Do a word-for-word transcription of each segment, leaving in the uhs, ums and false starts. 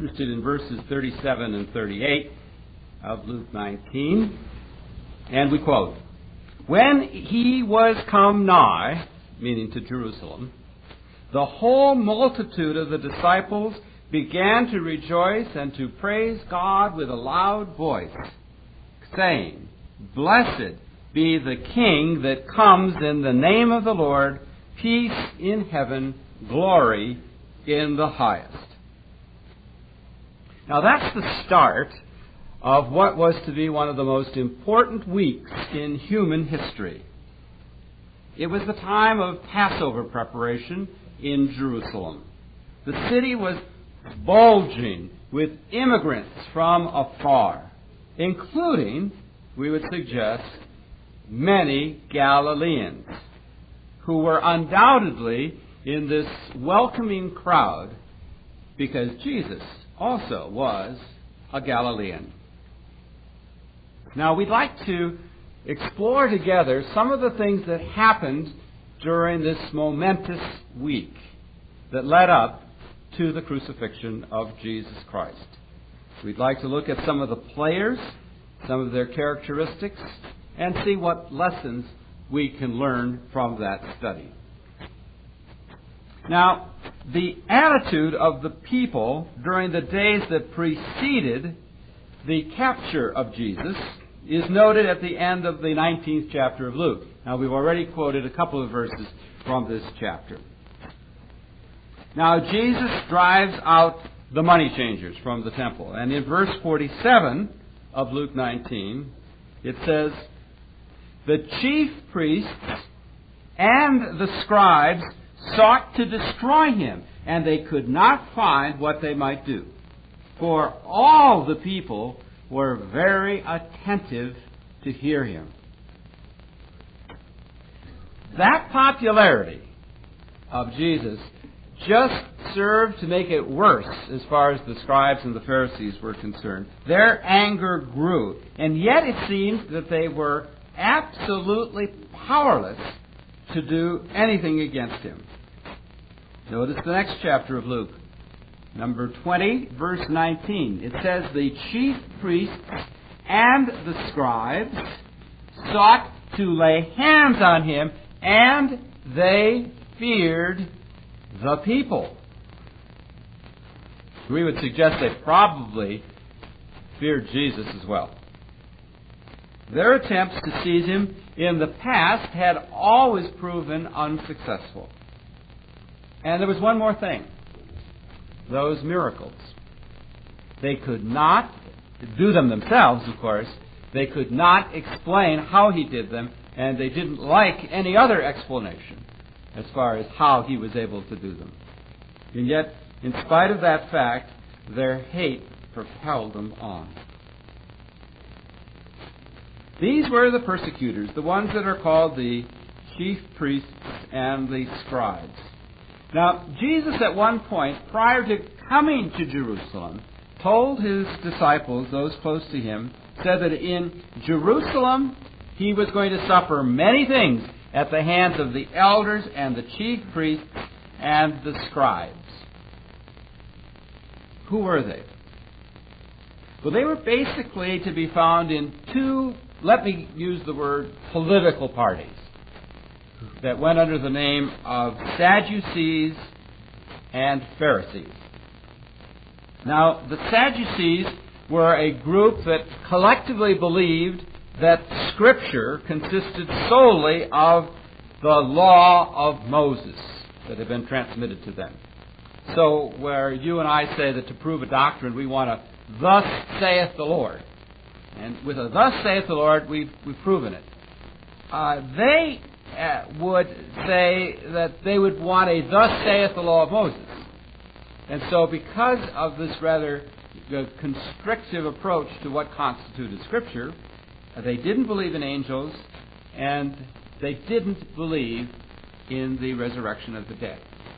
interested in verses thirty-seven and thirty-eight of Luke nineteen. And we quote, "When he was come nigh," meaning to Jerusalem, "the whole multitude of the disciples began to rejoice and to praise God with a loud voice, saying, Blessed be the King that comes in the name of the Lord, peace in heaven, glory in the highest." Now that's the start of what was to be one of the most important weeks in human history. It was the time of Passover preparation in Jerusalem. The city was bulging with immigrants from afar, including, we would suggest, many Galileans, who were undoubtedly in this welcoming crowd because Jesus also was a Galilean. Now, we'd like to explore together some of the things that happened during this momentous week that led up to the crucifixion of Jesus Christ. We'd like to look at some of the players, some of their characteristics, and see what lessons we can learn from that study. Now, the attitude of the people during the days that preceded the capture of Jesus is noted at the end of the nineteenth chapter of Luke. Now, we've already quoted a couple of verses from this chapter. Now, Jesus drives out the money changers from the temple. And in verse forty-seven of Luke nineteen, it says, "The chief priests and the scribes sought to destroy him, and they could not find what they might do. For all the people were very attentive to hear him." That popularity of Jesus just served to make it worse as far as the scribes and the Pharisees were concerned. Their anger grew, and yet it seemed that they were absolutely powerless to do anything against him. Notice the next chapter of Luke, number twenty, verse nineteen. It says, "The chief priests and the scribes sought to lay hands on him, and they feared the people." We would suggest they probably feared Jesus as well. Their attempts to seize him in the past had always proven unsuccessful. And there was one more thing. Those miracles. They could not do them themselves, of course. They could not explain how he did them, and they didn't like any other explanation as far as how he was able to do them. And yet, in spite of that fact, their hate propelled them on. These were the persecutors, the ones that are called the chief priests and the scribes. Now, Jesus at one point, prior to coming to Jerusalem, told his disciples, those close to him, said that in Jerusalem he was going to suffer many things at the hands of the elders and the chief priests and the scribes. Who were they? Well, they were basically to be found in two, let me use the word, political parties that went under the name of Sadducees and Pharisees. Now, the Sadducees were a group that collectively believed that Scripture consisted solely of the law of Moses that had been transmitted to them. So where you and I say that to prove a doctrine we want a "thus saith the Lord," and with a "thus saith the Lord" we've, we've proven it. Uh, they uh, would say that they would want a "thus saith the law of Moses." And so because of this rather uh, constrictive approach to what constituted Scripture, uh, they didn't believe in angels, and they didn't believe in the resurrection of the dead.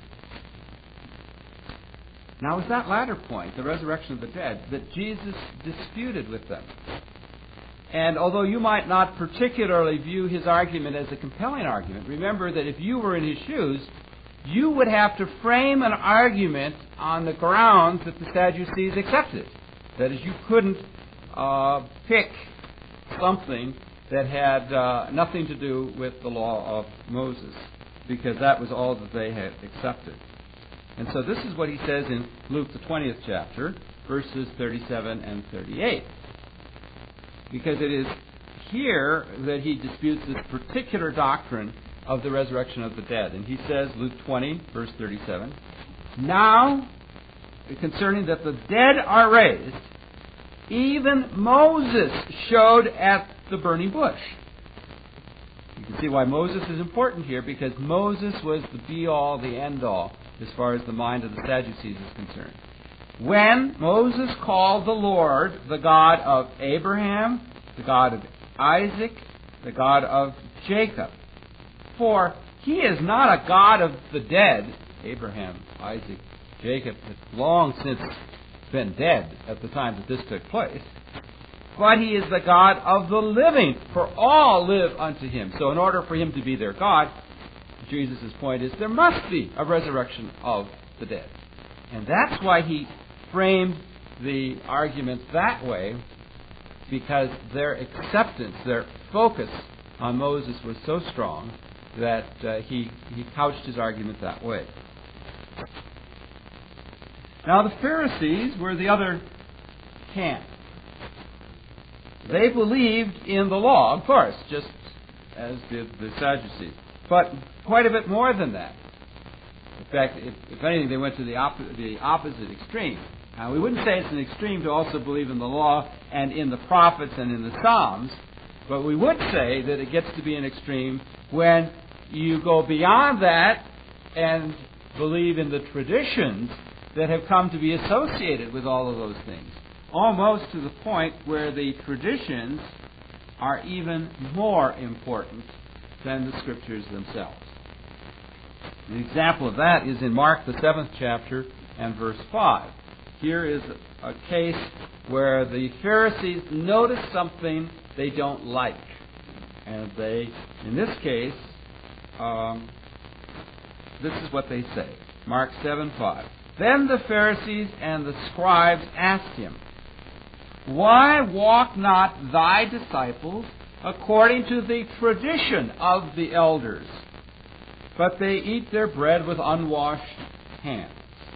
Now, it was that latter point, the resurrection of the dead, that Jesus disputed with them. And although you might not particularly view his argument as a compelling argument, remember that if you were in his shoes, you would have to frame an argument on the grounds that the Sadducees accepted. That is, you couldn't uh, pick something that had uh, nothing to do with the law of Moses, because that was all that they had accepted. And so this is what he says in Luke, the twentieth chapter, verses thirty-seven and thirty-eight. Because it is here that he disputes this particular doctrine of the resurrection of the dead. And he says, Luke twenty, verse thirty-seven, "Now, concerning that the dead are raised, even Moses showed at the burning bush." You can see why Moses is important here, because Moses was the be-all, the end-all, as far as the mind of the Sadducees is concerned. When Moses called the Lord the God of Abraham, the God of Isaac, the God of Jacob. For he is not a God of the dead. Abraham, Isaac, Jacob had long since been dead at the time that this took place. But he is the God of the living, for all live unto him. So in order for him to be their God, Jesus' point is there must be a resurrection of the dead. And that's why he framed the argument that way, because their acceptance, their focus on Moses was so strong that uh, he, he couched his argument that way. Now the Pharisees were the other camp. They believed in the law, of course, just as did the Sadducees, but quite a bit more than that. In fact, if, if anything, they went to the, op- the opposite extreme. Now, we wouldn't say it's an extreme to also believe in the law and in the prophets and in the Psalms, but we would say that it gets to be an extreme when you go beyond that and believe in the traditions that have come to be associated with all of those things, almost to the point where the traditions are even more important than the Scriptures themselves. An example of that is in Mark, the seventh chapter, and verse five. Here is a case where the Pharisees notice something they don't like. And they, in this case, um, this is what they say. Mark seven five. "Then the Pharisees and the scribes asked him, 'Why walk not thy disciples according to the tradition of the elders, but they eat their bread with unwashed hands?'"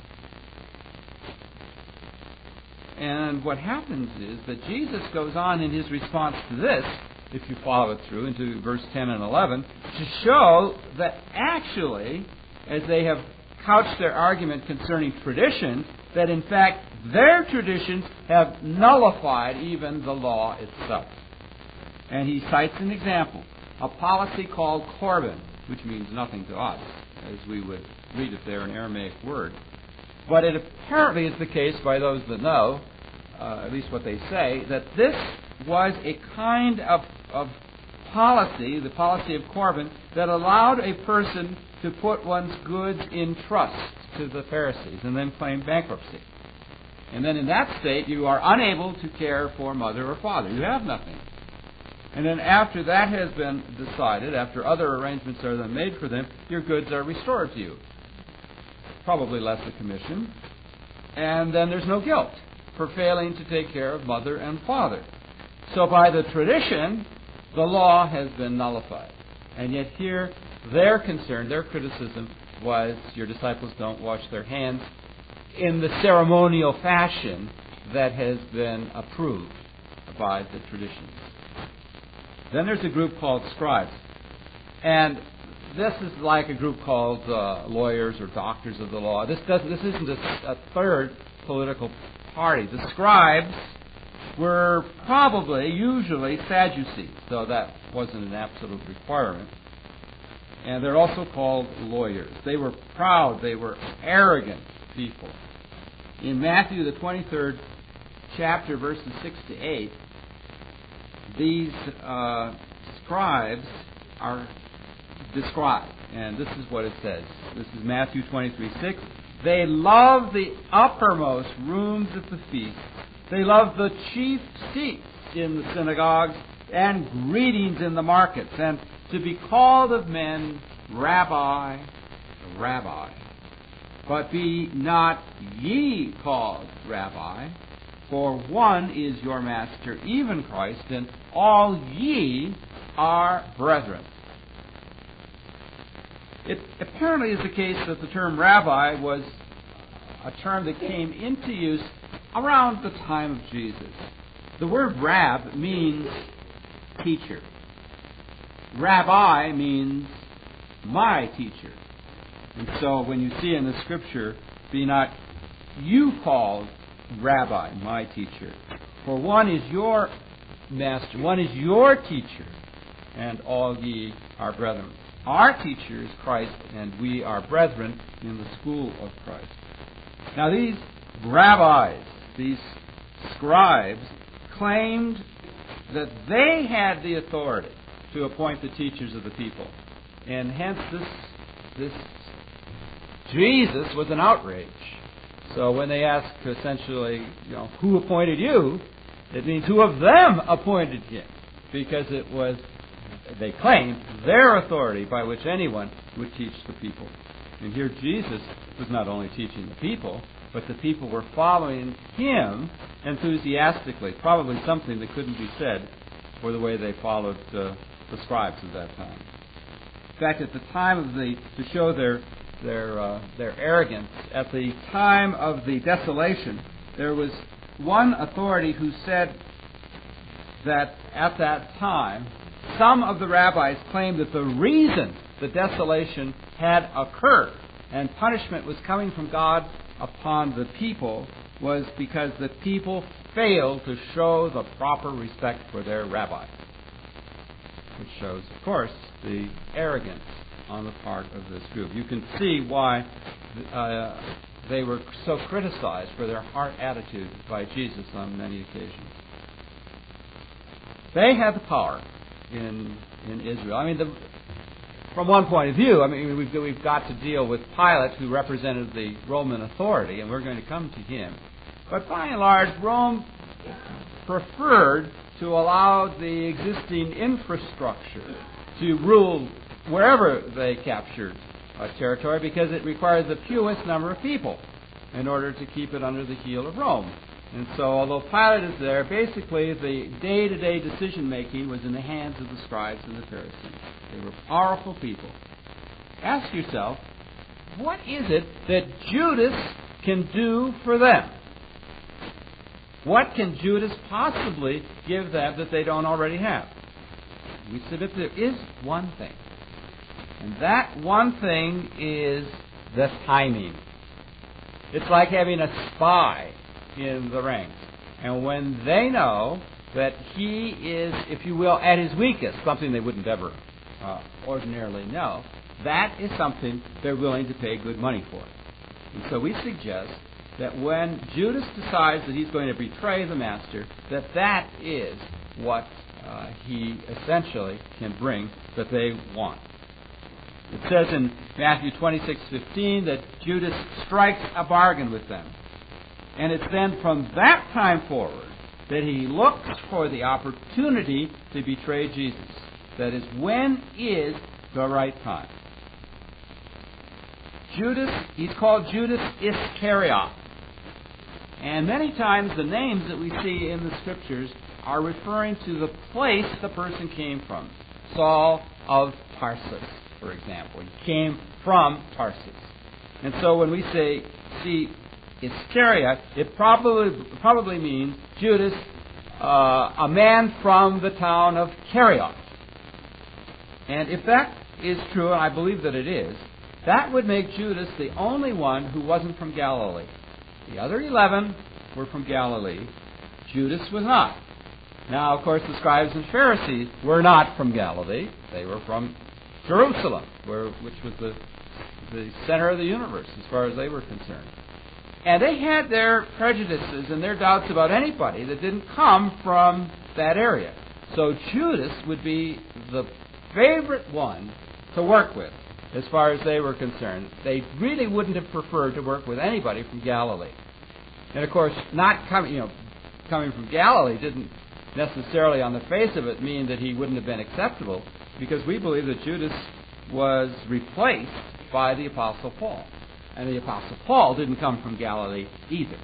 And what happens is that Jesus goes on in his response to this, if you follow it through, into verse ten and eleven, to show that actually, as they have couched their argument concerning tradition, that in fact their traditions have nullified even the law itself. And he cites an example, a policy called Corban, which means nothing to us, as we would read it there, an Aramaic word. But it apparently is the case by those that know, uh, at least what they say, that this was a kind of, of policy, the policy of Corban, that allowed a person to put one's goods in trust to the Pharisees and then claim bankruptcy. And then in that state, you are unable to care for mother or father. You have nothing. And then after that has been decided, after other arrangements are then made for them, your goods are restored to you. Probably less a commission. And then there's no guilt for failing to take care of mother and father. So by the tradition, the law has been nullified. And yet here, their concern, their criticism was your disciples don't wash their hands in the ceremonial fashion that has been approved by the traditions. Then there's a group called scribes. And this is like a group called uh, lawyers or doctors of the law. This doesn't. This isn't a, a third political party. The scribes were probably, usually, Sadducees, though that wasn't an absolute requirement. And they're also called lawyers. They were proud. They were arrogant people. In Matthew, the twenty-third chapter, verses six to eight, these uh, scribes are described. And this is what it says. This is Matthew twenty-three six. "They love the uppermost rooms at the feast. They love the chief seats in the synagogues and greetings in the markets, and to be called of men, Rabbi, Rabbi. But be not ye called Rabbi, for one is your master, even Christ, and all ye are brethren. It apparently is the case that the term rabbi was a term that came into use around the time of Jesus. The word rab means teacher. Rabbi means my teacher. And so when you see in the Scripture, be not you called Rabbi, my teacher. For one is your master, one is your teacher, and all ye are brethren. Our teacher is Christ, and we are brethren in the school of Christ. Now these rabbis, these scribes, claimed that they had the authority to appoint the teachers of the people. And hence this, this Jesus was an outrage. So when they asked essentially, you know, who appointed you, it means who of them appointed him, because it was, they claimed, their authority by which anyone would teach the people. And here Jesus was not only teaching the people, but the people were following him enthusiastically, probably something that couldn't be said for the way they followed uh, the scribes of that time. In fact, at the time of the, to show their their uh, their arrogance, at the time of the desolation, there was one authority who said that at that time, some of the rabbis claimed that the reason the desolation had occurred and punishment was coming from God upon the people was because the people failed to show the proper respect for their rabbi, which shows, of course, the arrogance on the part of this group. You can see why uh, they were so criticized for their harsh attitude by Jesus on many occasions. They had the power in in Israel. I mean, the, from one point of view, I mean, we've, we've got to deal with Pilate, who represented the Roman authority, and we're going to come to him. But by and large, Rome preferred to allow the existing infrastructure to rule wherever they captured a territory, because it required the fewest number of people in order to keep it under the heel of Rome. And so, although Pilate is there, basically the day-to-day decision-making was in the hands of the scribes and the Pharisees. They were powerful people. Ask yourself, what is it that Judas can do for them? What can Judas possibly give them that they don't already have? We submit there is one thing. And that one thing is the timing. It's like having a spy in the ranks. And when they know that he is, if you will, at his weakest, something they wouldn't ever uh, ordinarily know, that is something they're willing to pay good money for. And so we suggest that when Judas decides that he's going to betray the master, that that is what uh, he essentially can bring that they want. It says in Matthew twenty-six fifteen that Judas strikes a bargain with them. And it's then from that time forward that he looks for the opportunity to betray Jesus. That is, when is the right time? Judas, he's called Judas Iscariot. And many times the names that we see in the Scriptures are referring to the place the person came from. Saul of Tarsus, for example. He came from Tarsus. And so when we say, see, Iscariot, it probably probably means Judas, uh, a man from the town of Kerioth. And if that is true, and I believe that it is, that would make Judas the only one who wasn't from Galilee. The other eleven were from Galilee. Judas was not. Now, of course, the scribes and Pharisees were not from Galilee. They were from Jerusalem, where, which was the, the center of the universe as far as they were concerned. And they had their prejudices and their doubts about anybody that didn't come from that area. So Judas would be the favorite one to work with as far as they were concerned. They really wouldn't have preferred to work with anybody from Galilee. And of course, not coming, you know, coming from Galilee didn't necessarily on the face of it mean that he wouldn't have been acceptable, because we believe that Judas was replaced by the Apostle Paul. And the Apostle Paul didn't come from Galilee either.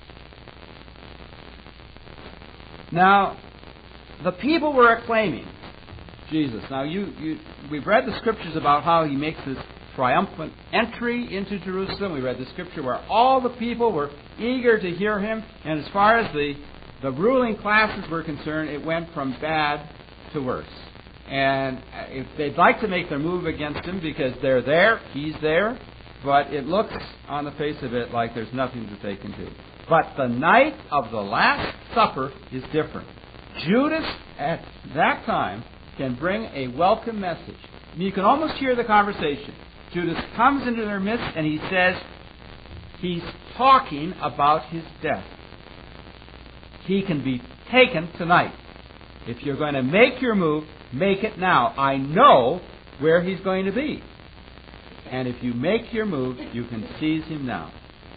Now, the people were acclaiming Jesus. Now, you, you, we've read the scriptures about how he makes this triumphant entry into Jerusalem. We read the scripture where all the people were eager to hear him. And as far as the, the ruling classes were concerned, it went from bad to worse. And if they'd like to make their move against him because they're there, he's there, but it looks on the face of it like there's nothing that they can do. But the night of the Last Supper is different. Judas, at that time, can bring a welcome message. You can almost hear the conversation. Judas comes into their midst and he says, he's talking about his death. He can be taken tonight. If you're going to make your move, make it now. I know where he's going to be. And if you make your move, you can seize him now.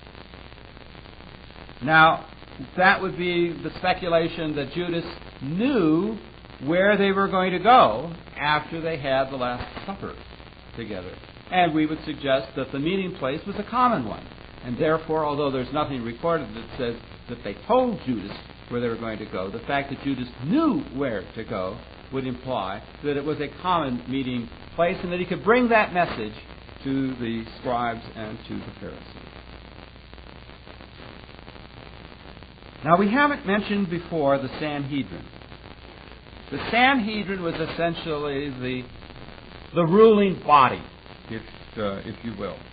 Now, that would be the speculation that Judas knew where they were going to go after they had the Last Supper together. And we would suggest that the meeting place was a common one. And therefore, although there's nothing recorded that says that they told Judas where they were going to go, the fact that Judas knew where to go would imply that it was a common meeting place and that he could bring that message to the scribes and to the Pharisees. Now, we haven't mentioned before the Sanhedrin. The Sanhedrin was essentially the, the ruling body, if, uh, if you will.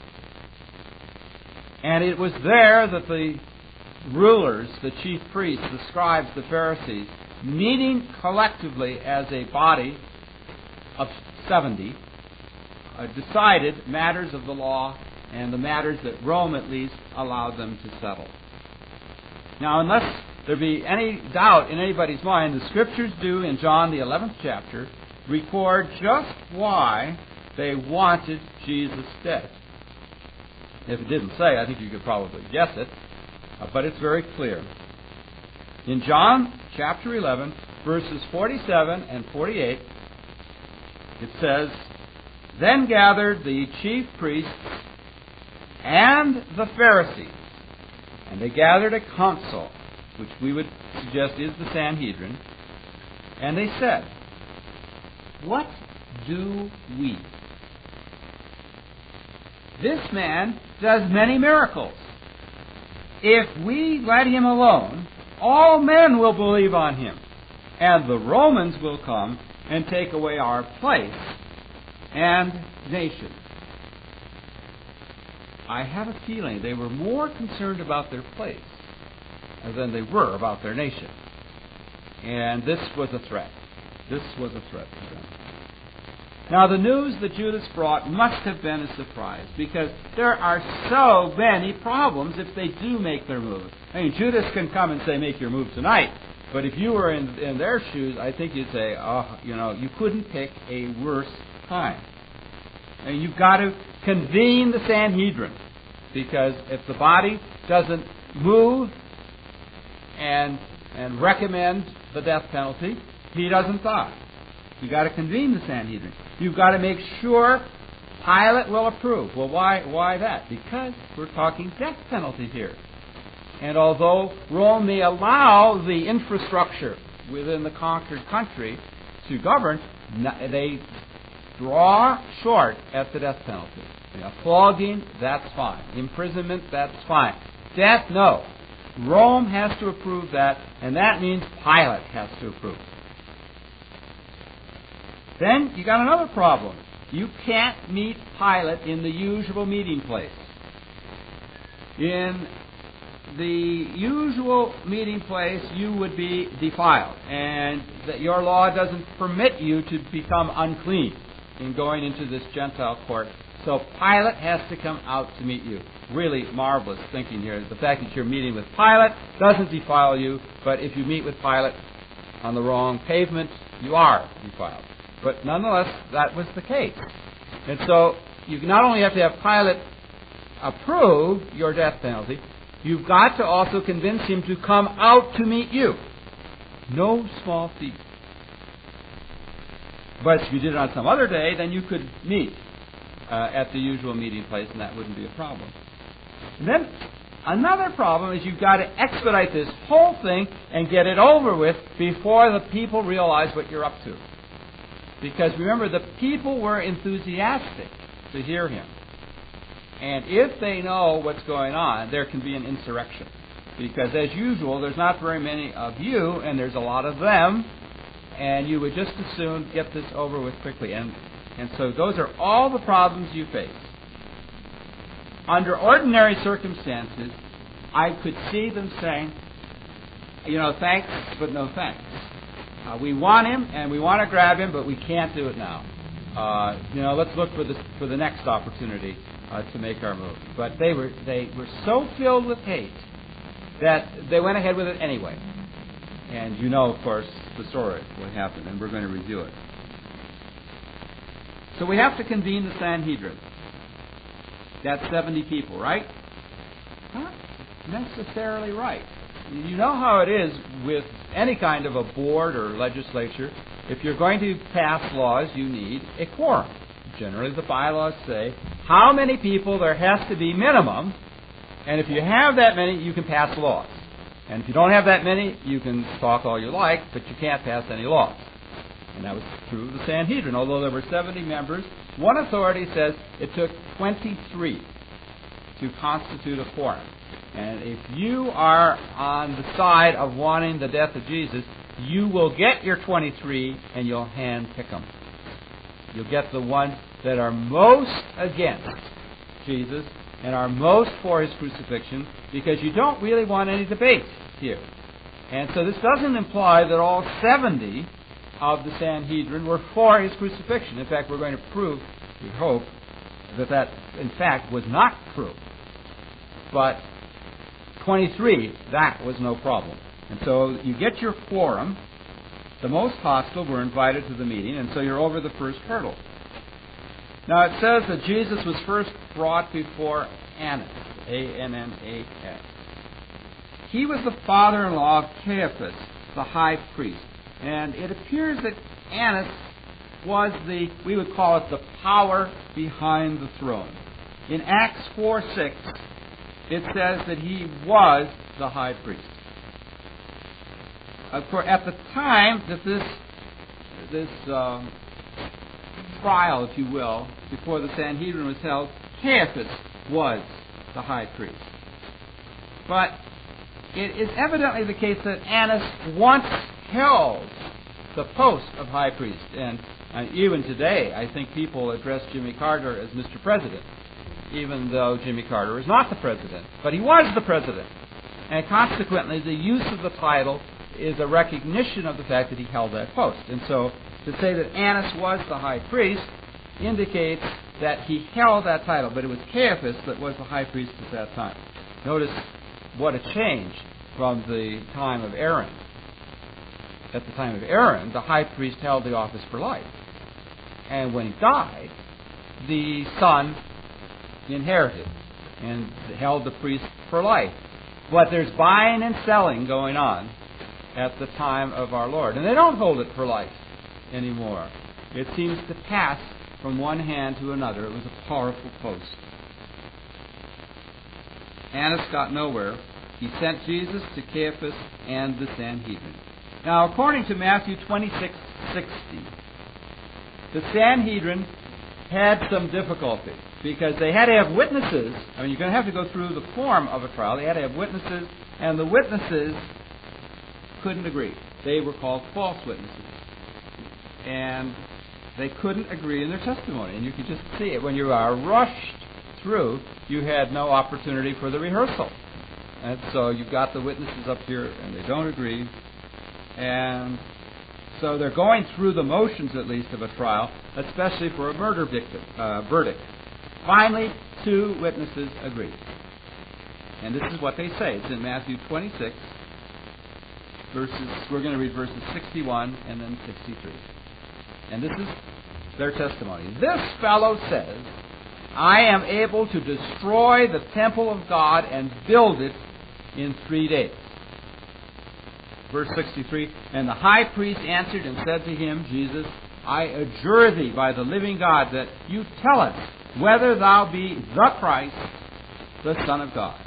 And it was there that the rulers, the chief priests, the scribes, the Pharisees, meeting collectively as a body of seventy, uh, decided matters of the law and the matters that Rome at least allowed them to settle. Now, unless there be any doubt in anybody's mind, the Scriptures do, in John the eleventh chapter, record just why they wanted Jesus dead. If it didn't say, I think you could probably guess it, uh, but it's very clear. In John chapter eleven, verses forty-seven and forty-eight, it says, "Then gathered the chief priests and the Pharisees, and they gathered a council," which we would suggest is the Sanhedrin, "and they said, 'What do we? This man does many miracles. If we let him alone, all men will believe on him, and the Romans will come and take away our place and nation.'" I have a feeling they were more concerned about their place than they were about their nation. And this was a threat. This was a threat to them. Now, the news that Judas brought must have been a surprise, because there are so many problems if they do make their move. I mean, Judas can come and say, "Make your move tonight." But if you were in, in their shoes, I think you'd say, "Oh, you know, you couldn't pick a worse time." And you've got to convene the Sanhedrin, because if the body doesn't move and and recommend the death penalty, he doesn't die. You've got to convene the Sanhedrin. You've got to make sure Pilate will approve. Well, why why that? Because we're talking death penalty here. And although Rome may allow the infrastructure within the conquered country to govern, they draw short at the death penalty. You know, flogging, that's fine. Imprisonment, that's fine. Death, no. Rome has to approve that, and that means Pilate has to approve. Then you got another problem. You can't meet Pilate in the usual meeting place. In the usual meeting place, you would be defiled, and that your law doesn't permit you to become unclean in going into this Gentile court. So Pilate has to come out to meet you. Really marvelous thinking here. The fact that you're meeting with Pilate doesn't defile you, but if you meet with Pilate on the wrong pavement, you are defiled. But nonetheless, that was the case. And so you not only have to have Pilate approve your death penalty, you've got to also convince him to come out to meet you. No small feat. But if you did it on some other day, then you could meet. uh, at the usual meeting place, and that wouldn't be a problem. And then another problem is you've got to expedite this whole thing and get it over with before the people realize what you're up to. Because remember, the people were enthusiastic to hear him. And if they know what's going on, there can be an insurrection. Because as usual, there's not very many of you, and there's a lot of them, and you would just as soon get this over with quickly. And, and so those are all the problems you face. Under ordinary circumstances, I could see them saying, you know, thanks, but no thanks. Uh, we want him, and we want to grab him, but we can't do it now. Uh, you know, let's look for the for the next opportunity uh, to make our move. But they were they were so filled with hate that they went ahead with it anyway. And you know, of course, the story, what happened, and we're going to review it. So we have to convene the Sanhedrin. That's seventy people, right? Not necessarily right. You know how it is with any kind of a board or legislature. If you're going to pass laws, you need a quorum. Generally, the bylaws say how many people there has to be minimum, and if you have that many, you can pass laws. And if you don't have that many, you can talk all you like, but you can't pass any laws. And that was true of the Sanhedrin. Although there were seventy members, one authority says it took twenty-three to constitute a quorum. And if you are on the side of wanting the death of Jesus, you will get your twenty-three and you'll hand-pick them. You'll get the ones that are most against Jesus and are most for his crucifixion, because you don't really want any debate here. And so this doesn't imply that all seventy of the Sanhedrin were for his crucifixion. In fact, we're going to prove, we hope, that that, in fact, was not true. But twenty-three, that was no problem. And so you get your quorum. The most hostile were invited to the meeting, and so you're over the first hurdle. Now it says that Jesus was first brought before Annas, A N N A S. He was the father-in-law of Caiaphas, the high priest. And it appears that Annas was the, we would call it the power behind the throne. In Acts four six, it says that he was the high priest. Of course, at the time that this this uh, trial, if you will, before the Sanhedrin was held, Caiaphas was the high priest. But it is evidently the case that Annas once held the post of high priest. And uh, even today, I think people address Jimmy Carter as Mister President, even though Jimmy Carter is not the president. But he was the president. And consequently, the use of the title is a recognition of the fact that he held that post. And so to say that Annas was the high priest indicates that he held that title, but it was Caiaphas that was the high priest at that time. Notice what a change from the time of Aaron. At the time of Aaron, the high priest held the office for life. And when he died, the son inherited and held the priest for life. But there's buying and selling going on at the time of our Lord. And they don't hold it for life anymore. It seems to pass from one hand to another. It was a powerful post. Annas got nowhere. He sent Jesus to Caiaphas and the Sanhedrin. Now, according to Matthew twenty-six sixty, the Sanhedrin had some difficulty because they had to have witnesses. I mean, you're going to have to go through the form of a trial. They had to have witnesses, and the witnesses couldn't agree. They were called false witnesses. And they couldn't agree in their testimony. And you could just see it. When you are rushed through, you had no opportunity for the rehearsal. And so you've got the witnesses up here, and they don't agree. And so they're going through the motions, at least, of a trial, especially for a murder victim, uh, verdict. Finally, two witnesses agree. And this is what they say. It's in Matthew twenty-six, verses, we're going to read verses sixty-one and then sixty-three. And this is their testimony. This fellow says, I am able to destroy the temple of God and build it in three days. Verse sixty-three, and the high priest answered and said to him, Jesus, I adjure thee by the living God that you tell us whether thou be the Christ, the Son of God.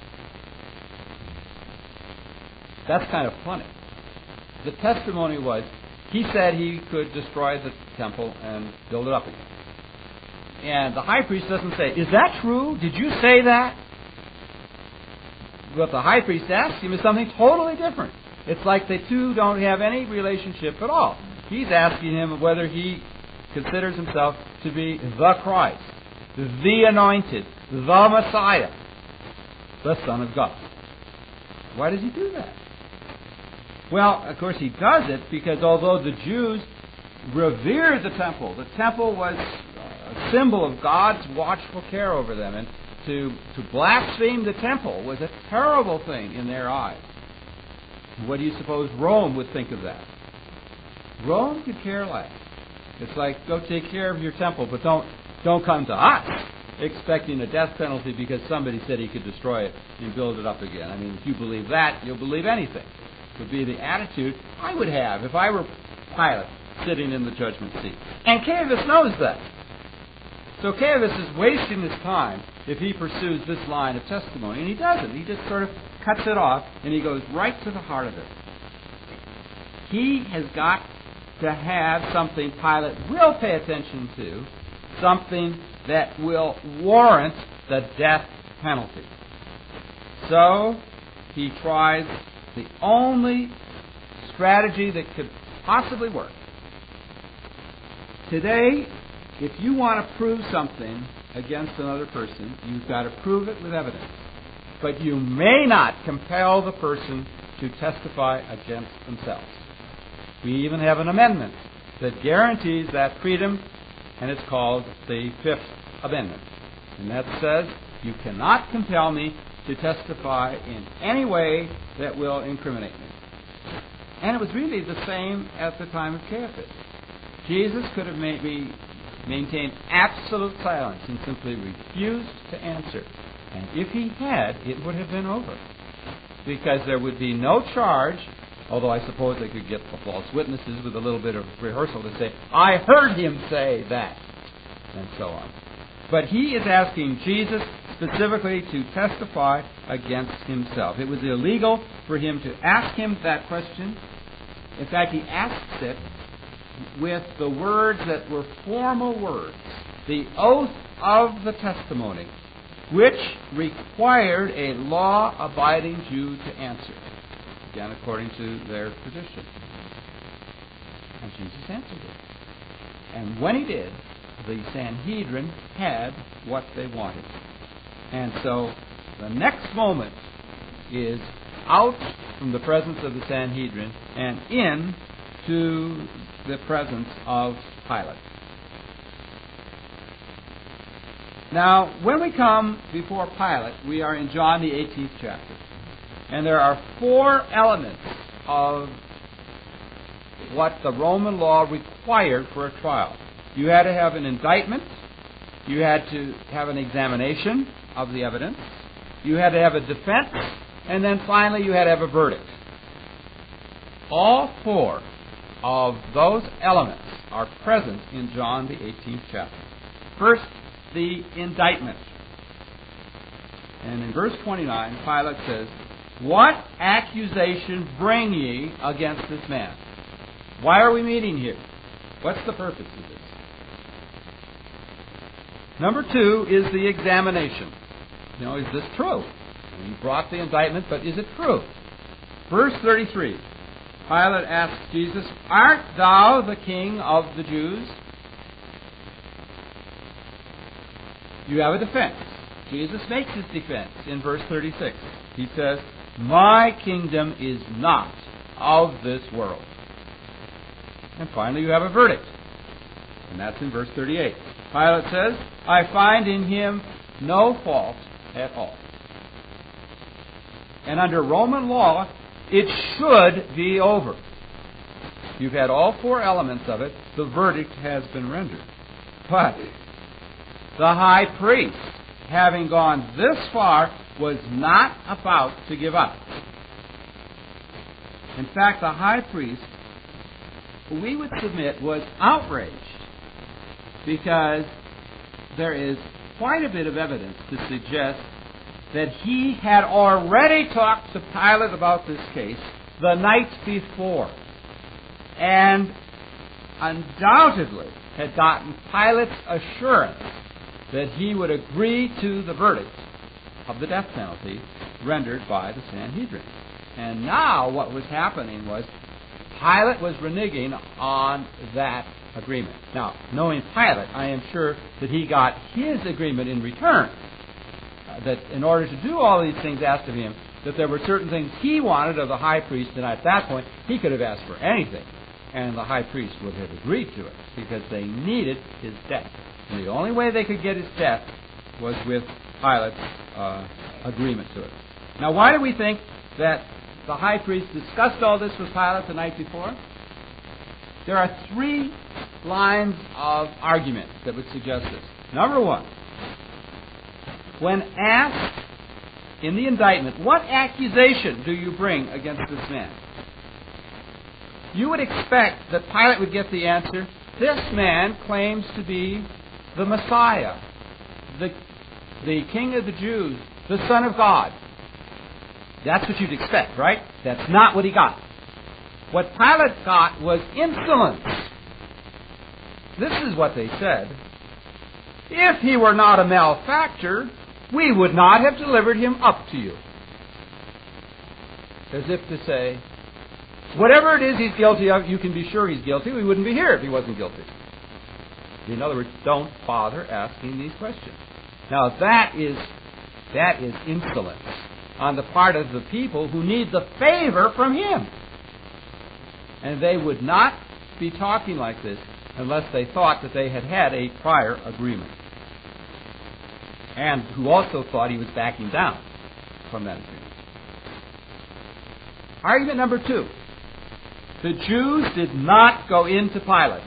That's kind of funny. The testimony was, he said he could destroy the temple and build it up again. And the high priest doesn't say, is that true? Did you say that? What the high priest asks him is something totally different. It's like the two don't have any relationship at all. He's asking him whether he considers himself to be the Christ, the Anointed, the Messiah, the Son of God. Why does he do that? Well, of course he does it because although the Jews revered the temple, the temple was a symbol of God's watchful care over them, and to, to blaspheme the temple was a terrible thing in their eyes. What do you suppose Rome would think of that? Rome could care less. It's like, go take care of your temple, but don't don't come to us expecting a death penalty because somebody said he could destroy it and build it up again. I mean, if you believe that, you'll believe anything. It would be the attitude I would have if I were Pilate sitting in the judgment seat. And Caiaphas knows that. So Caiaphas is wasting his time if he pursues this line of testimony, and he doesn't. He just sort of cuts it off, and he goes right to the heart of it. He has got to have something Pilate will pay attention to, something that will warrant the death penalty. So he tries the only strategy that could possibly work. Today, if you want to prove something against another person, you've got to prove it with evidence. But you may not compel the person to testify against themselves. We even have an amendment that guarantees that freedom, and it's called the Fifth Amendment. And that says, you cannot compel me to testify in any way that will incriminate me. And it was really the same at the time of Caiaphas. Jesus could have maybe maintained absolute silence and simply refused to answer. And if he had, it would have been over. Because there would be no charge, although I suppose they could get false witnesses with a little bit of rehearsal to say, I heard him say that, and so on. But he is asking Jesus specifically to testify against himself. It was illegal for him to ask him that question. In fact, he asks it with the words that were formal words, the oath of the testimony, which required a law-abiding Jew to answer, again according to their tradition. And Jesus answered it. And when he did, the Sanhedrin had what they wanted. And so the next moment is out from the presence of the Sanhedrin and in to the presence of Pilate. Now, when we come before Pilate, we are in John the eighteenth chapter. And there are four elements of what the Roman law required for a trial. You had to have an indictment. You had to have an examination of the evidence. You had to have a defense. And then finally you had to have a verdict. All four of those elements are present in John the eighteenth chapter. First, the indictment. And in verse twenty-nine, Pilate says, what accusation bring ye against this man? Why are we meeting here? What's the purpose of this? Number two is the examination. You know, is this true? He brought the indictment, but is it true? Verse thirty-three, Pilate asks Jesus, art thou the king of the Jews? You have a defense. Jesus makes his defense in verse thirty-six. He says, my kingdom is not of this world. And finally you have a verdict. And that's in verse thirty-eight. Pilate says, I find in him no fault at all. And under Roman law, it should be over. You've had all four elements of it. The verdict has been rendered. But the high priest, having gone this far, was not about to give up. In fact, the high priest, we would submit, was outraged because there is quite a bit of evidence to suggest that he had already talked to Pilate about this case the night before, and undoubtedly had gotten Pilate's assurance that he would agree to the verdict of the death penalty rendered by the Sanhedrin. And now what was happening was Pilate was reneging on that agreement. Now, knowing Pilate, I am sure that he got his agreement in return. Uh, that in order to do all these things asked of him, that there were certain things he wanted of the high priest, and at that point he could have asked for anything, and the high priest would have agreed to it, because they needed his death. And the only way they could get his death was with Pilate's uh, agreement to it. Now, why do we think that the high priest discussed all this with Pilate the night before? There are three lines of argument that would suggest this. Number one, when asked in the indictment, what accusation do you bring against this man? You would expect that Pilate would get the answer, this man claims to be the Messiah, the, the King of the Jews, the Son of God. That's what you'd expect, right? That's not what he got. What Pilate got was insolence. This is what they said. If he were not a malefactor, we would not have delivered him up to you. As if to say, whatever it is he's guilty of, you can be sure he's guilty. We wouldn't be here if he wasn't guilty. In other words, don't bother asking these questions. Now that is that is insolence on the part of the people who need the favor from him. And they would not be talking like this unless they thought that they had had a prior agreement. And who also thought he was backing down from that agreement. Argument number two. The Jews did not go into Pilate.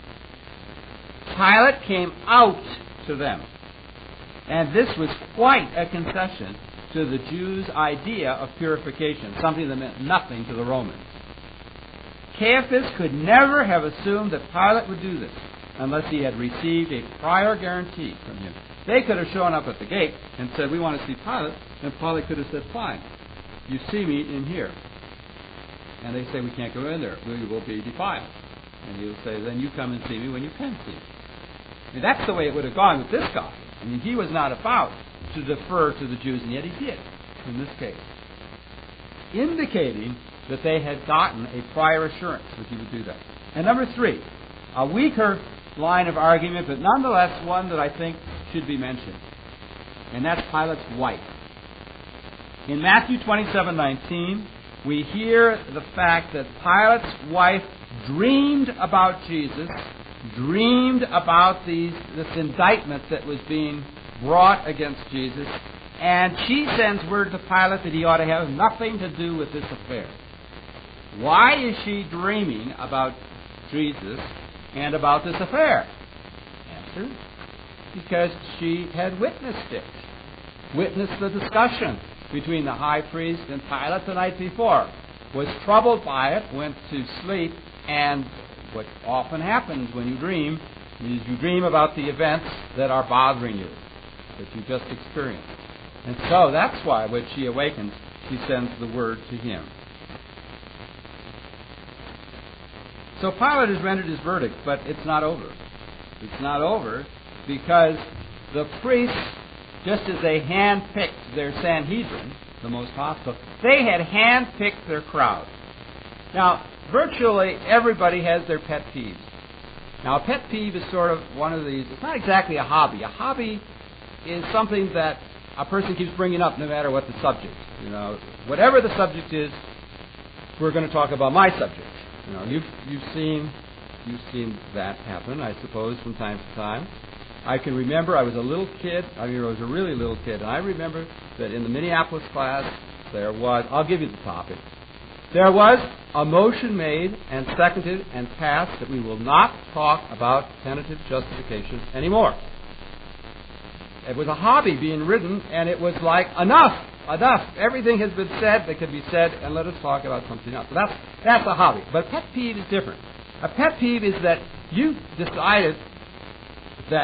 Pilate came out to them. And this was quite a concession to the Jews' idea of purification, something that meant nothing to the Romans. Caiaphas could never have assumed that Pilate would do this unless he had received a prior guarantee from him. They could have shown up at the gate and said, we want to see Pilate, and Pilate could have said, fine, you see me in here. And they say, we can't go in there, we will be defiled. And he'll say, then you come and see me when you can see me. And that's the way it would have gone with this guy. I mean, he was not about to defer to the Jews, and yet he did in this case, indicating that they had gotten a prior assurance that he would do that. And number three, a weaker line of argument, but nonetheless one that I think should be mentioned, and that's Pilate's wife. In Matthew twenty-seven nineteen, we hear the fact that Pilate's wife dreamed about Jesus, dreamed about these, this indictment that was being brought against Jesus, and she sends word to Pilate that he ought to have nothing to do with this affair. Why is she dreaming about Jesus and about this affair? Answer, because she had witnessed it. Witnessed the discussion between the high priest and Pilate the night before. Was troubled by it, went to sleep, and what often happens when you dream is you dream about the events that are bothering you, that you just experienced. And so that's why when she awakens, she sends the word to him. So Pilate has rendered his verdict, but it's not over. It's not over because the priests, just as they handpicked their Sanhedrin, the most hostile, they had handpicked their crowd. Now, virtually everybody has their pet peeves. Now, a pet peeve is sort of one of these, it's not exactly a hobby. A hobby is something that a person keeps bringing up no matter what the subject. You know, whatever the subject is, we're going to talk about my subject. You know, you've you've seen you've seen that happen, I suppose, from time to time. I can remember I was a little kid. I mean, I was a really little kid, and I remember that in the Minneapolis class there was. I'll give you the topic. There was a motion made and seconded and passed that we will not talk about tentative justification anymore. It was a hobby being ridden, and it was like, enough, enough. Everything has been said that could be said, and let us talk about something else. So that's, that's a hobby. But a pet peeve is different. A pet peeve is that you decided that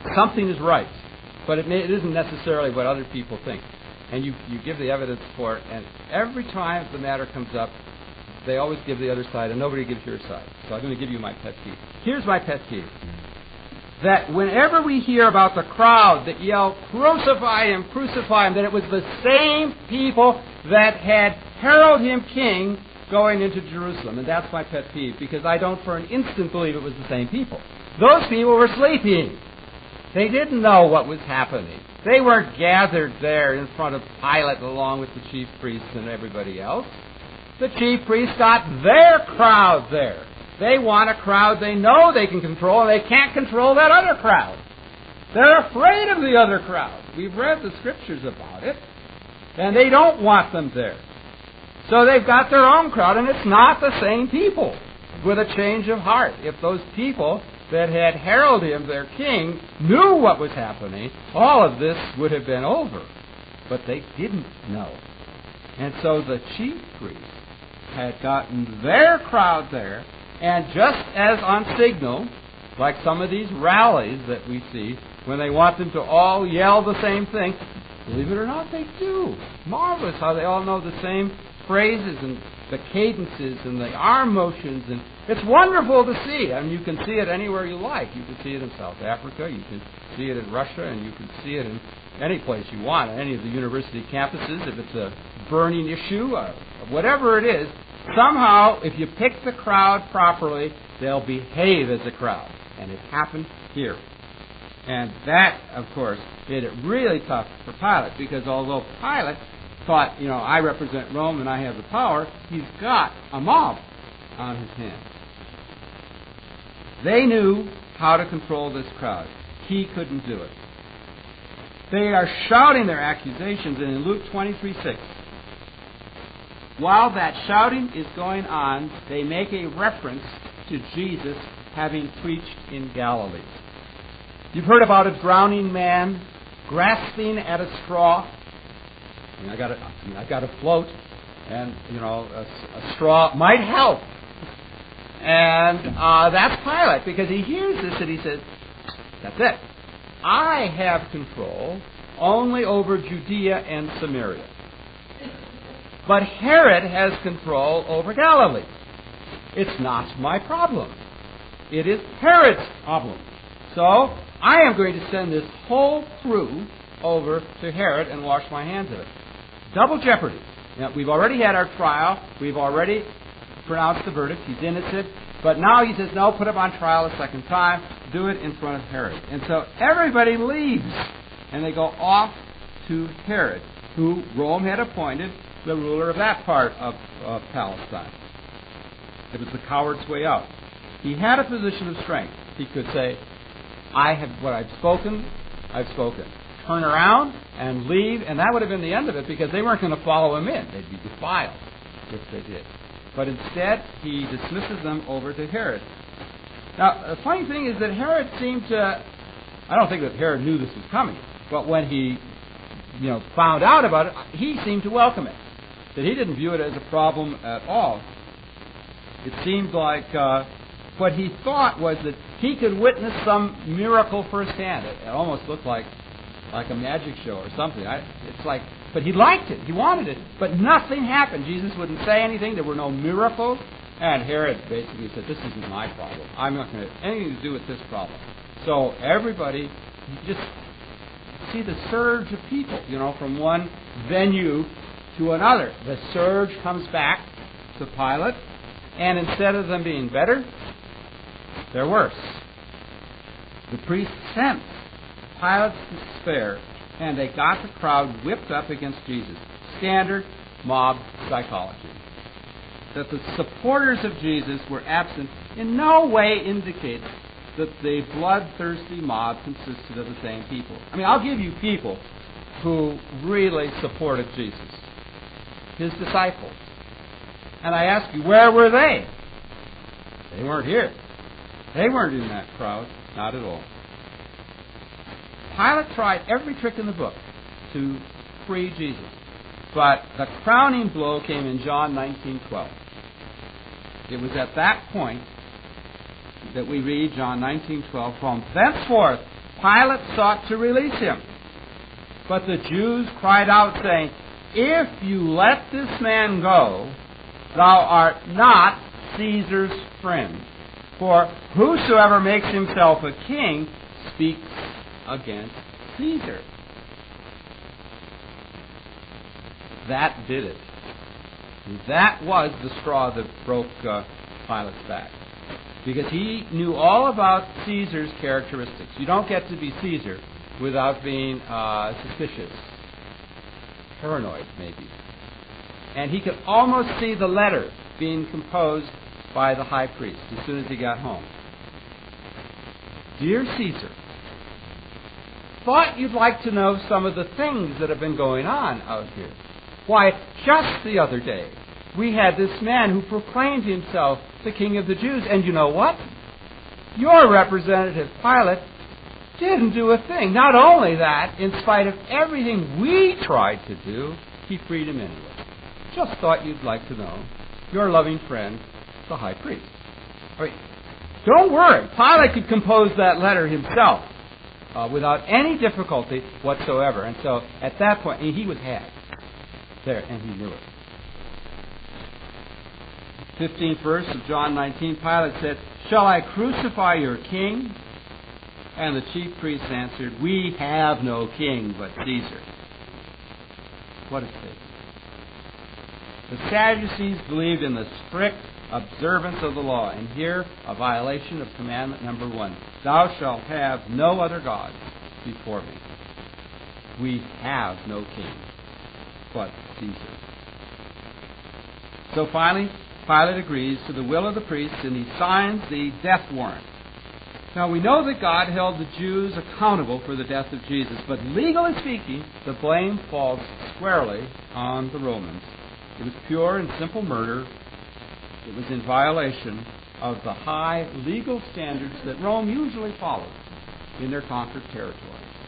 something is right, but it, may, it isn't necessarily what other people think. And you, you give the evidence for it, and every time the matter comes up, they always give the other side, and nobody gives your side. So I'm going to give you my pet peeve. Here's my pet peeve. That whenever we hear about the crowd that yelled, "Crucify him, crucify him," that it was the same people that had heralded him king going into Jerusalem. And that's my pet peeve, because I don't for an instant believe it was the same people. Those people were sleeping. They didn't know what was happening. They weren't gathered there in front of Pilate along with the chief priests and everybody else. The chief priests got their crowd there. They want a crowd they know they can control, and they can't control that other crowd. They're afraid of the other crowd. We've read the scriptures about it, and they don't want them there. So they've got their own crowd, and it's not the same people with a change of heart. If those people that had heralded him their king knew what was happening, all of this would have been over. But they didn't know. And so the chief priests had gotten their crowd there, and just as on signal, like some of these rallies that we see, when they want them to all yell the same thing, believe it or not, they do. Marvelous how they all know the same phrases and the cadences and the arm motions, and it's wonderful to see. I mean, you can see it anywhere you like. You can see it in South Africa, you can see it in Russia, and you can see it in any place you want, on any of the university campuses, if it's a burning issue, or whatever it is. Somehow, if you pick the crowd properly, they'll behave as a crowd. And it happened here. And that, of course, made it really tough for Pilate, because although Pilate thought, you know, I represent Rome and I have the power, he's got a mob on his hands. They knew how to control this crowd. He couldn't do it. They are shouting their accusations, and in Luke twenty-three six, while that shouting is going on, they make a reference to Jesus having preached in Galilee. You've heard about a drowning man grasping at a straw. I mean, I got to, I mean, I got to float, and you know, a, a straw might help. And uh, that's Pilate, because he hears this and he says, "That's it. I have control only over Judea and Samaria. But Herod has control over Galilee. It's not my problem. It is Herod's problem. So I am going to send this whole crew over to Herod and wash my hands of it." Double jeopardy. Now, we've already had our trial. We've already pronounced the verdict. He's innocent. But now he says, no, put him on trial a second time. Do it in front of Herod. And so everybody leaves. And they go off to Herod, who Rome had appointed the ruler of that part of, of Palestine. It was the coward's way out. He had a position of strength. He could say, I have what I've spoken, I've spoken. Turn around and leave, and that would have been the end of it, because they weren't going to follow him in. They'd be defiled if they did. But instead, he dismisses them over to Herod. Now, the funny thing is that Herod seemed to, I don't think that Herod knew this was coming, but when he, you know, found out about it, he seemed to welcome it. That he didn't view it as a problem at all. It seemed like uh, what he thought was that he could witness some miracle firsthand. It, it almost looked like like a magic show or something. I, it's like, but he liked it. He wanted it. But nothing happened. Jesus wouldn't say anything. There were no miracles. And Herod basically said, this isn't my problem. I'm not going to have anything to do with this problem. So everybody, you just see the surge of people, you know, from one venue to another. The surge comes back to Pilate, and instead of them being better, they're worse. The priests sensed Pilate's despair, and they got the crowd whipped up against Jesus. Standard mob psychology. That the supporters of Jesus were absent in no way indicates that the bloodthirsty mob consisted of the same people. I mean, I'll give you people who really supported Jesus. His disciples. And I ask you, where were they? They weren't here. They weren't in that crowd. Not at all. Pilate tried every trick in the book to free Jesus. But the crowning blow came in John nineteen twelve. It was at that point that we read John nineteen twelve, from thenceforth Pilate sought to release him. But the Jews cried out, saying, "If you let this man go, thou art not Caesar's friend. For whosoever makes himself a king speaks against Caesar." That did it. That was the straw that broke uh, Pilate's back. Because he knew all about Caesar's characteristics. You don't get to be Caesar without being uh, suspicious, paranoid maybe. And he could almost see the letter being composed by the high priest as soon as he got home. "Dear Caesar, thought you'd like to know some of the things that have been going on out here. Why, just the other day, we had this man who proclaimed himself the King of the Jews, and you know what? Your representative, Pilate, didn't do a thing. Not only that, in spite of everything we tried to do, he freed him anyway. Just thought you'd like to know. Your loving friend, the high priest." I mean, don't worry. Pilate could compose that letter himself uh, without any difficulty whatsoever. And so at that point, he was had there, and he knew it. fifteenth verse of John nineteen, Pilate said, "Shall I crucify your king?" And the chief priests answered, "We have no king but Caesar." What a statement. The Sadducees believed in the strict observance of the law, and here a violation of commandment number one. "Thou shalt have no other gods before me." We have no king but Caesar. So finally, Pilate agrees to the will of the priests, and he signs the death warrant. Now, we know that God held the Jews accountable for the death of Jesus, but legally speaking, the blame falls squarely on the Romans. It was pure and simple murder. It was in violation of the high legal standards that Rome usually followed in their conquered territories.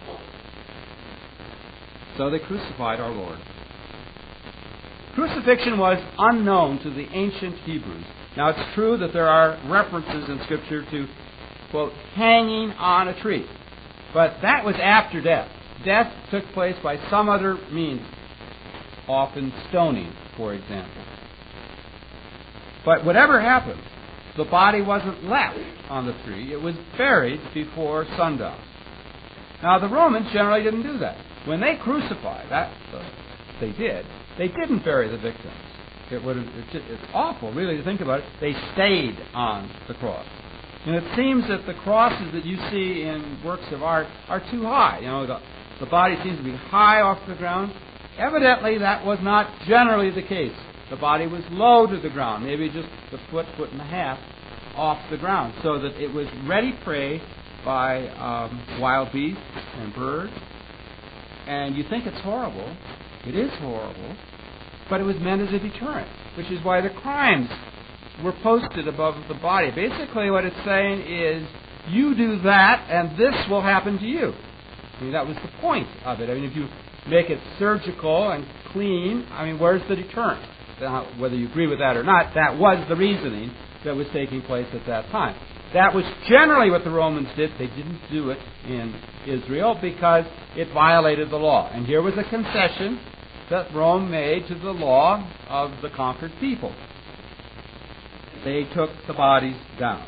So they crucified our Lord. Crucifixion was unknown to the ancient Hebrews. Now, it's true that there are references in Scripture to, quote, hanging on a tree. But that was after death. Death took place by some other means, often stoning, for example. But whatever happened, the body wasn't left on the tree. It was buried before sundown. Now, the Romans generally didn't do that. When they crucified, that uh, they did, they didn't bury the victims. It would have, it's, it's awful, really, to think about it. They stayed on the cross. And it seems that the crosses that you see in works of art are too high. You know, the, the body seems to be high off the ground. Evidently, that was not generally the case. The body was low to the ground, maybe just a foot, foot and a half off the ground, so that it was ready prey by um, wild beasts and birds. And you think it's horrible. It is horrible. But it was meant as a deterrent, which is why the crimes were posted above the body. Basically, what it's saying is, you do that, and this will happen to you. I mean, that was the point of it. I mean, if you make it surgical and clean, I mean, where's the deterrent? Now, whether you agree with that or not, that was the reasoning that was taking place at that time. That was generally what the Romans did. They didn't do it in Israel because it violated the law. And here was a concession that Rome made to the law of the conquered people. They took the bodies down.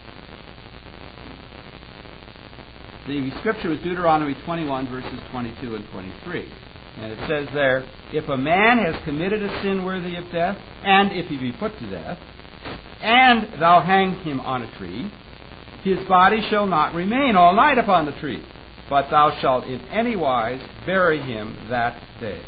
The scripture was Deuteronomy twenty-one, verses twenty-two and twenty-three. And it says there, "If a man has committed a sin worthy of death, and if he be put to death, and thou hang him on a tree, his body shall not remain all night upon the tree, but thou shalt in any wise bury him that day."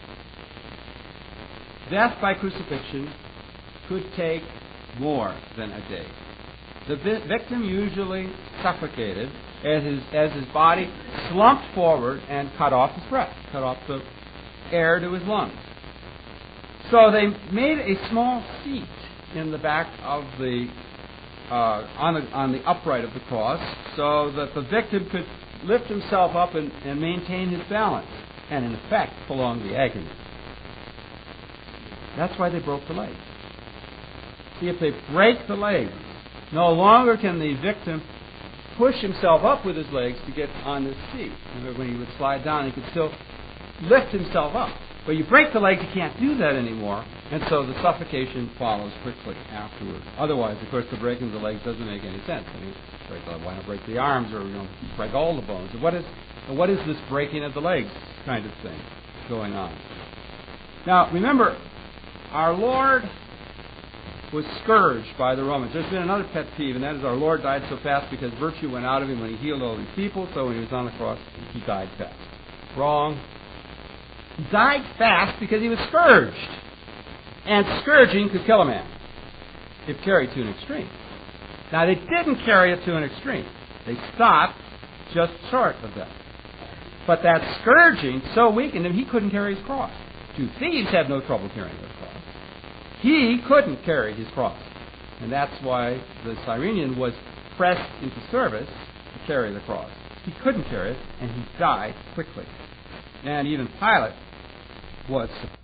Death by crucifixion could take more than a day. The vi- victim usually suffocated as his, as his body slumped forward and cut off his breath, cut off the air to his lungs. So they made a small seat in the back of the, uh, on the on the upright of the cross, so that the victim could lift himself up and, and maintain his balance, and in effect prolong the agony. That's why they broke the legs. See, if they break the legs, no longer can the victim push himself up with his legs to get on this seat. Remember, when he would slide down, he could still lift himself up. But you break the legs, you can't do that anymore, and so the suffocation follows quickly afterward. Otherwise, of course, the breaking of the legs doesn't make any sense. I mean, break the, why not break the arms or you know break all the bones? What is what is this breaking of the legs kind of thing going on? Now, remember, our Lord was scourged by the Romans. There's been another pet peeve, and that is our Lord died so fast because virtue went out of him when he healed all these people, so when he was on the cross, he died fast. Wrong. He died fast because he was scourged. And scourging could kill a man if carried to an extreme. Now, they didn't carry it to an extreme. They stopped just short of that. But that scourging so weakened him, he couldn't carry his cross. Two thieves had no trouble carrying their cross. He couldn't carry his cross. And that's why the Cyrenian was pressed into service to carry the cross. He couldn't carry it, and he died quickly. And even Pilate was